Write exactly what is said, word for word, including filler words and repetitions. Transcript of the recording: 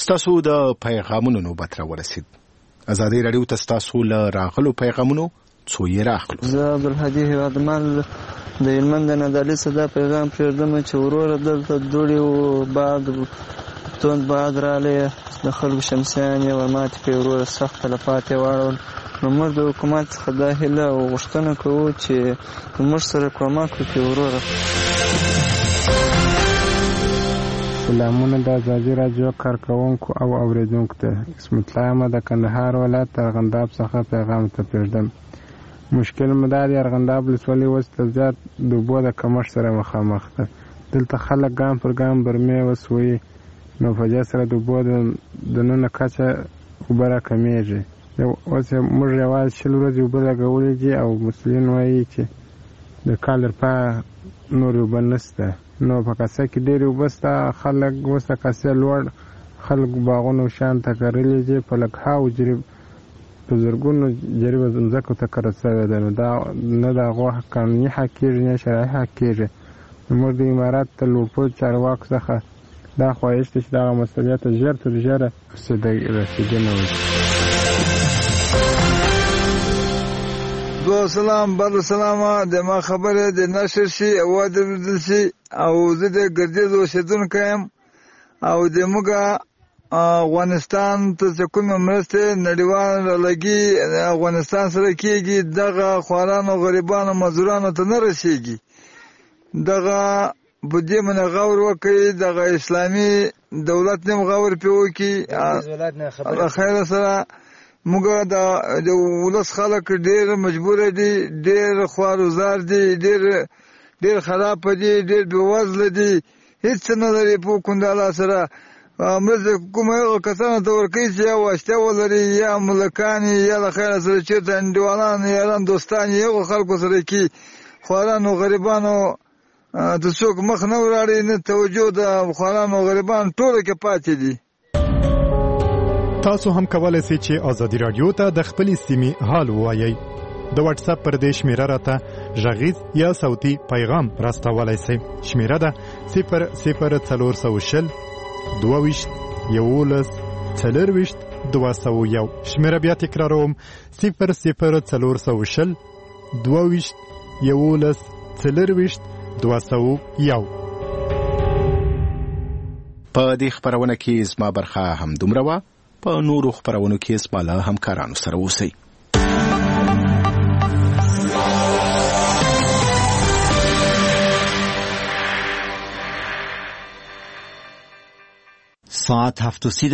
ستاسو د پیغامونو نوبت را ورسید. ازادي راډیو ته ستاسو له راغلو پیغامونو څو یې راخلو. زه عبدالهادي هیوادمل د هلمند د نادعلي صدا پیغام پرېږدم چې وروره دلته دوړې و باد توند باد رالی د خلکو شمسیانې ورماتې کړې وروره سخت تلفات یې واړول. نو موږ د حکومت څخه دا هیله او غوښتنه کوو چې موږ سره کومک وکړي وروره. سلامونه د ازادي راډیو کارکوونکو او اوریدونکو ته. اسمت الله احمد د کندهار ولایت د ارغنداب څخه پیغام ته پرېږدم. مشکل مو دا دی ارغنداب ولسوالي اوس د زیات د اوبو د کمښت سره مخامخ ده. دلته خلک ګام پر ګام برمې وسوي، نو په دې سره د اوبو د دننه کچه اوبه راکمیږي. اوس موږ یوازې شل ورځې اوبه لګولې دي او مسؤلین وایي چې د کال درپا نورې اوبه نشته. نو په کاسه کې ډېرې اوبه شته، خلک اوس د کاسې لوړ خلک باغونو شان ته کرلي دي، په لکهاو جریب په زرګونو جریبه ځمکو ته کرل شوې ده. نو دا نه د هغو قانوني حق کېږي نه شرعي حق کېږي. نو موږ د امارات د لوړپوړو چارواکو څخه دا خواهش دی چې دغه مسؤلیت ته ژر تر ژره رسېدنه وشي. دو سلام بر سلامه د ما خبره د نشر شي او واده شي او زه د ګردیز اوسیدونکی یم او د موږ افغانستان ته چې کومه مرسته نړیوال لګي افغانستان سره کېږي دغه خوارانو غریبانو مزدورانو ته نه رسېږي. دغه په دې باندې غور وکړي، دغه اسلامي دولت نه غور پې وکړي. خیر سره موږ د ولس خلک ډېر مجبوره دي، ډېر خوارزار دي، ډېر ډېر خراب دي، ډېر بېوزله دي، هېڅ نه لري په کونداله سره. مرسته کومه هغه کسانو ته ورکوي چې یا واسطه ولري یا ملکان یا له خیره سره چېرته انډیوالان یاران دوستان یې هغو خلکو سره کي. خوارانو غریبانو ته څوک مخ نه وراړي، نه توجه د خوارانو غریبانو ټوله کې پاتې دي. تاسو هم کولای شئ چې ازادي راډیو ته د خپلې سیمې حال ووایئ. د واتس اپ پر دې شمیره راته غږیز یا صوتي پیغام راستولی شئ. شمیره ده صفر صفر څلور سوه شل دوه ویشت یولس څلرویشت دوه سوه یو. شمیره بیا تکراروم صفر صفر څلور سوه شل دوه ویشت یولس څلرویشت دوه سوه یو. په دې خپرونه کې زما برخه هم دومره وه. په نورو خپرونو کې زما له همکارانو سره اوسئ. ساعت هفت و سی